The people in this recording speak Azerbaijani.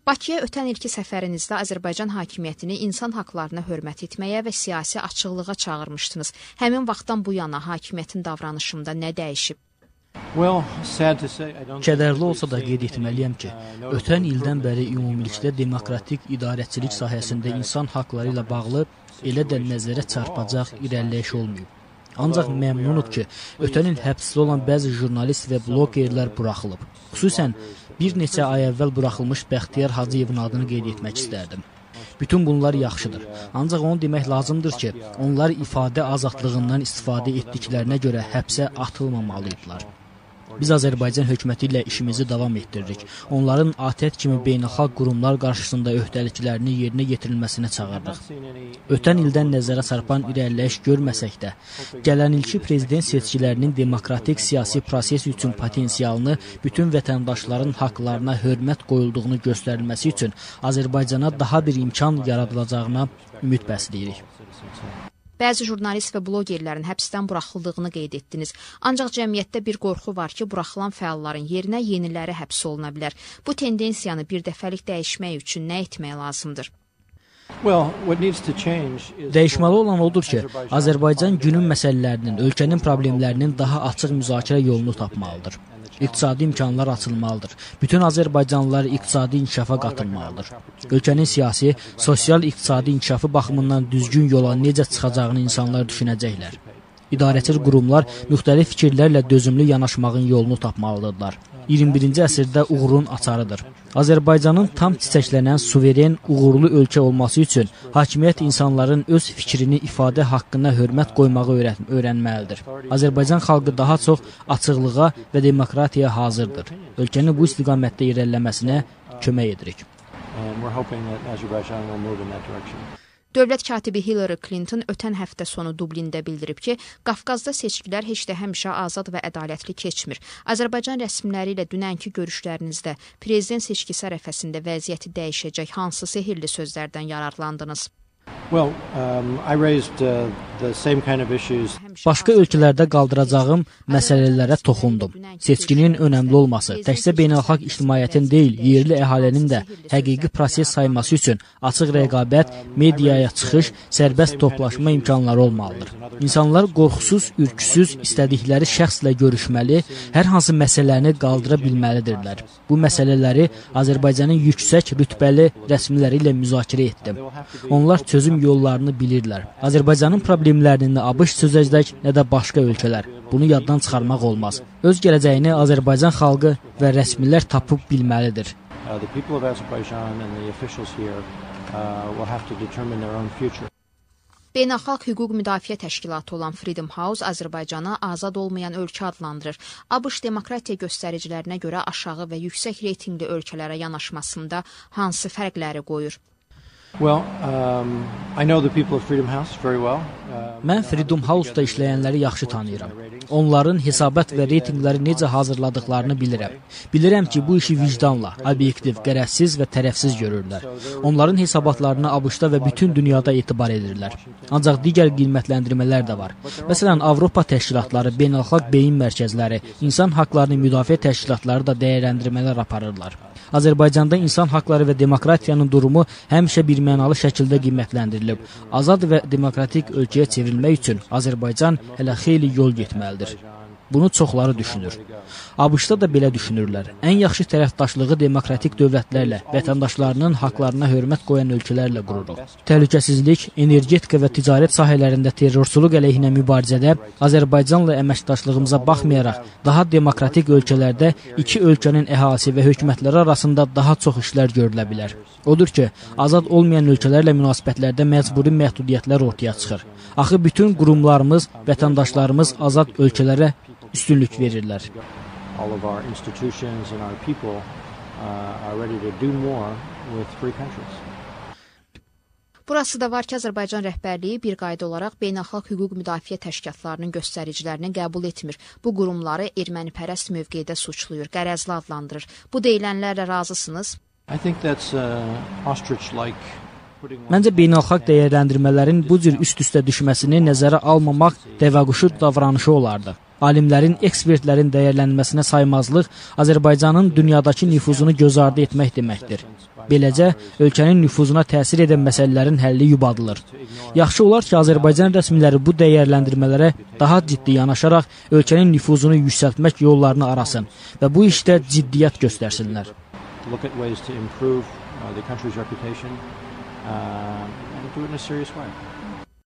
Bakıya ötən ilki səfərinizdə Azərbaycan hakimiyyətini insan haqlarına hörmət etməyə və siyasi açıqlığa çağırmışdınız. Həmin vaxtdan bu yana hakimiyyətin davranışında nə dəyişib? Kədərli olsa da qeyd etməliyəm ki, ötən ildən bəri ümumilikdə demokratik idarəçilik sahəsində insan haqları ilə bağlı elə də nəzərə çarpacaq irəliləyiş olmayıb. Ancaq məmnunuq ki, ötən il həbsdə olan bəzi jurnalist və blogerlər buraxılıb. Xüsusən bir neçə ay əvvəl buraxılmış Bəxtiyar Hacıyevin adını qeyd etmək istərdim. Bütün bunlar yaxşıdır. Ancaq onu demək lazımdır ki, onlar ifadə azadlığından istifadə etdiklərinə görə həbsə atılmamalıydılar. Biz Azərbaycan hökuməti ilə işimizi davam etdiririk. Onların ATƏT kimi beynəlxalq qurumlar qarşısında öhdəliklərini yerinə yetirilməsinə çağırırıq. Ötən ildən nəzərə çarpan irəliləyiş görməsək də, gələn ilki prezident seçkilərinin demokratik siyasi proses üçün potensialını, bütün vətəndaşların haqlarına hörmət qoyulduğunu göstərilməsi üçün Azərbaycana daha bir imkan yaradılacağına ümid bəsləyirik. Bəzi jurnalist və blogerlərin həbsdən buraxıldığını qeyd etdiniz. Ancaq cəmiyyətdə bir qorxu var ki, buraxılan fəalların yerinə yeniləri həbs oluna bilər. Bu tendensiyanı bir dəfəlik dəyişmək üçün nə etmək lazımdır? Dəyişməli olan odur ki, Azərbaycan günün məsələlərinin, ölkənin problemlərinin daha açıq müzakirə yolunu tapmalıdır. İqtisadi imkanlar açılmalıdır. Bütün Azərbaycanlılar iqtisadi inkişafa qatılmalıdır. Ölkənin siyasi, sosial-iqtisadi inkişafı baxımından düzgün yola necə çıxacağını insanlar düşünəcəklər. İdarəçi qurumlar müxtəlif fikirlərlə dözümlü yanaşmağın yolunu tapmalıdırlar. 21-ci əsrdə uğurun açarıdır. Azərbaycanın tam çiçəklənən, suveren, uğurlu ölkə olması üçün hakimiyyət insanların öz fikrini ifadə haqqına hörmət qoymağı öyrənməlidir. Azərbaycan xalqı daha çox açıqlığa və demokratiyaya hazırdır. Ölkənin bu istiqamətdə irəliləməsinə kömək edirik. Dövlət katibi Hillary Clinton ötən həftə sonu Dublində bildirib ki, Qafqazda seçkilər heç də həmişə azad və ədalətli keçmir. Azərbaycan rəsmiləri ilə dünənki görüşlərinizdə prezident seçkisi ərəfəsində vəziyyəti dəyişəcək hansı sehirli sözlərdən yararlandınız? Başqa ölkələrdə qaldıracağım məsələlərə toxundum. Seçkinin önəmli olması, təkcə beynəlxalq ictimaiyyətin deyil, yerli əhalinin də həqiqi proses sayması üçün açıq rəqabət, mediaya çıxış, sərbəst toplaşma imkanları olmalıdır. İnsanlar qorxusuz, ürküsüz, istədikləri şəxslə görüşməli, hər hansı məsələni qaldıra bilməlidirlər. Bu məsələləri Azərbaycanın yüksək rütbəli rəsmiləri ilə müzakirə etdim. Onlar çözüm yollarını bilirlər. Azərbaycanın problemlərini nə ABŞ çözəcək, nə də başqa ölkələr. Bunu yaddan çıxarmaq olmaz. Öz gələcəyini Azərbaycan xalqı və rəsmilər tapıb bilməlidir. Beynəlxalq hüquq müdafiə təşkilatı olan Freedom House Azərbaycana azad olmayan ölkə adlandırır. ABŞ demokratiya göstəricilərinə görə aşağı və yüksək reytingli ölkələrə yanaşmasında hansı fərqləri qoyur? Mən Freedom House-da işləyənləri yaxşı tanıyıram. Onların hesabat və reytingləri necə hazırladıqlarını bilirəm. Bilirəm ki, bu işi vicdanla, obyektiv, qərəzsiz və tərəfsiz görürlər. Onların hesabatlarına ABŞ-da və bütün dünyada etibar edirlər. Ancaq digər qiymətləndirmələr də var. Məsələn, Avropa təşkilatları, beynəlxalq beyin mərkəzləri, insan haqlarını müdafiə təşkilatları da dəyərləndirmələr aparırlar. Azərbaycanda insan haqları və demokratiyanın durumu həmişə birmənalı şəkildə qiymətləndirilib. Azad və demokratik ölkəyə çevrilmək üçün Azərbaycan hələ xeyli yol getməlidir. Bunu çoxları düşünür. ABŞ-da da belə düşünürlər. Ən yaxşı tərəfdaşlığı demokratik dövlətlərlə, vətəndaşlarının haqlarına hörmət qoyan ölkələrlə qururuq. Təhlükəsizlik, energetika və ticarət sahələrində terrorçuluq əleyhinə mübarizədə Azərbaycanla əməkdaşlığımıza baxmayaraq, daha demokratik ölkələrdə iki ölkənin əhalisi və hökumətləri arasında daha çox işlər görülə bilər. Odur ki, azad olmayan ölkələrlə münasibətlərdə məcburi məhdudiyyətlər ortaya çıxır. Axı bütün qurumlarımız, vətəndaşlarımız azad ölkələrə üstünlük verirlər. Burası da var ki, Azərbaycan rəhbərliyi bir qayda olaraq beynəlxalq hüquq müdafiə təşkilatlarının göstəricilərini qəbul etmir. Bu qurumları ermənipərəst mövqedə suçluyur, qərəzli adlandırır. Bu deyilənlərlə razısınız? Məncə beynəlxalq dəyərləndirmələrin bu cür üst-üstə düşməsini nəzərə almamaq dəvəquşu davranışı olardı. Alimlərin, ekspertlərin dəyərlənməsinə saymazlıq Azərbaycanın dünyadakı nüfuzunu göz ardı etmək deməkdir. Beləcə, ölkənin nüfuzuna təsir edən məsələlərin həlli yubadılır. Yaxşı olar ki, Azərbaycan rəsmiləri bu dəyərləndirmələrə daha ciddi yanaşaraq ölkənin nüfuzunu yüksəltmək yollarını arasın və bu işdə ciddiyyət göstərsinlər. And do it in a serious way.